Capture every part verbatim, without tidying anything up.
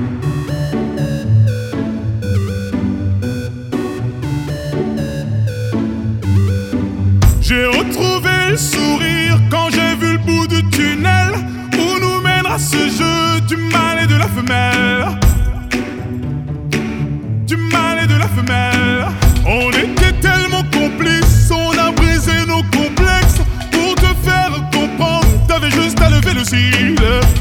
J'ai retrouvé le sourire quand j'ai vu le bout du tunnel où nous mènera ce jeu du mâle et de la femelle. Du mâle et de la femelle. On était tellement complices, on a brisé nos complexes. Pour te faire comprendre, t'avais juste à lever le cil.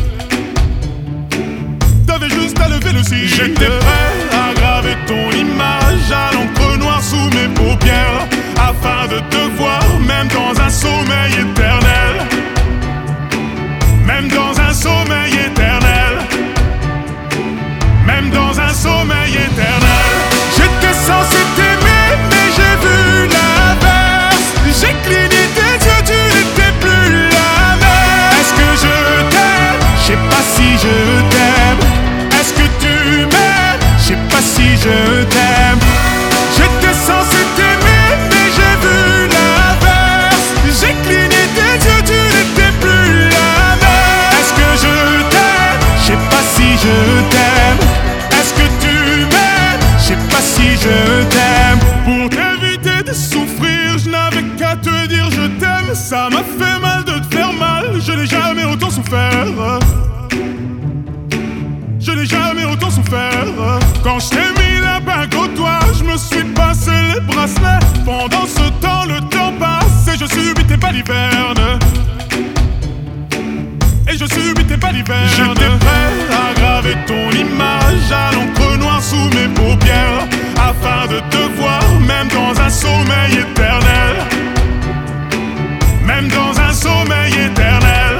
T'avais juste à lever le cil. J'étais prêt à graver ton image à l'encre noire sous mes paupières, afin de te voir même dans un sommeil éternel. Même dans un sommeil éternel. Même dans un sommeil éternel. J'étais censé t'aimer mais j'ai vu l'inverse. J'ai cligné tes yeux, tu n'étais plus la même. Est-ce que je t'aime? Je sais pas si je t'aime. Est-ce que tu m'aimes? Je sais pas si je t'aime. J'étais censé t'aimer mais j'ai vu l'inverse. J'ai cligné tes yeux, tu n'étais plus la même. Est-ce que je t'aime? Je sais pas si je t'aime. Est-ce que tu m'aimes? Je sais pas si je t'aime. Pour t'éviter de souffrir, je n'avais qu'à te dire je t'aime. Ça m'a fait mal de te faire mal, je n'ai jamais autant souffert. Je n'ai jamais autant souffert. Quand je t'ai mis la bague au doigt, je me suis passé les bracelets. Pendant ce temps, le temps passe et je subis tes balivernes. Et je subis tes balivernes. J'étais prêt à graver ton image à l'encre noire sous mes paupières, afin de te voir même dans un sommeil éternel. Même dans un sommeil éternel.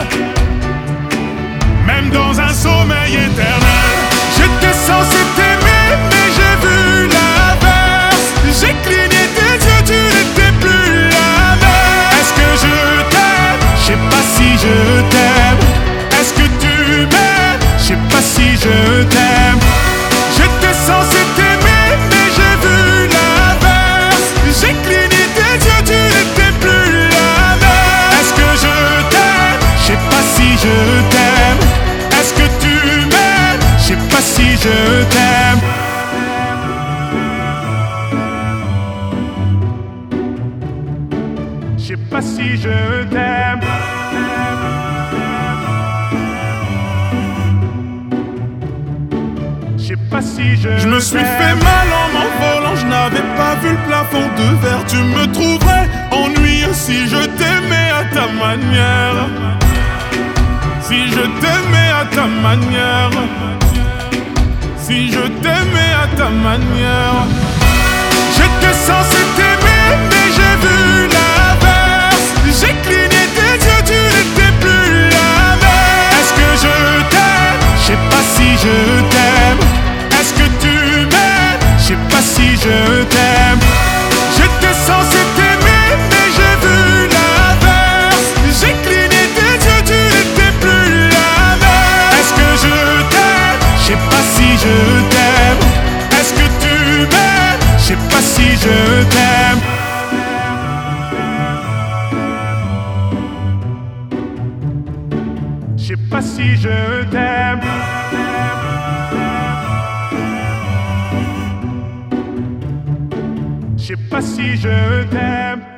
Même dans un sommeil éternel. J'étais censé t'aimer mais j'ai vu l'inverse. J'ai cligné tes yeux, tu n'étais plus la même. Est-ce que je t'aime? Je sais pas si je t'aime. Est-ce que tu m'aimes? Je sais pas si je t'aime. J'étais censé t'aimer mais j'ai vu l'inverse. J'ai cligné tes yeux, tu n'étais plus la même. Est-ce que je t'aime? Je sais pas si je t'aime. Est-ce que tu m'aimes? Je sais pas si je t'aime. Je sais pas si je t'aime. Je sais pas si je Je me suis fait mal en m'envolant, je n'avais pas vu le plafond de verre. Tu me trouverais ennuyeux si je t'aimais à ta manière. Si je t'aimais à ta manière. Si je t'aimais à ta manière. J'étais censé t'aimer mais j'ai vu l'inverse. J'ai cligné tes yeux, tu n'étais plus la même. Est-ce que je t'aime? Je sais pas si je t'aime. Est-ce que tu m'aimes? Je sais pas si je t'aime. J'étais censé t'aimer mais j'ai vu l'inverse. J'ai cligné tes yeux, tu n'étais plus la même. Est-ce que je t'aime? Je sais pas si je t'aime. Est-ce que tu m'aimes? Je sais pas si je t'aime. Je sais pas si je t'aime. Je sais pas si je t'aime.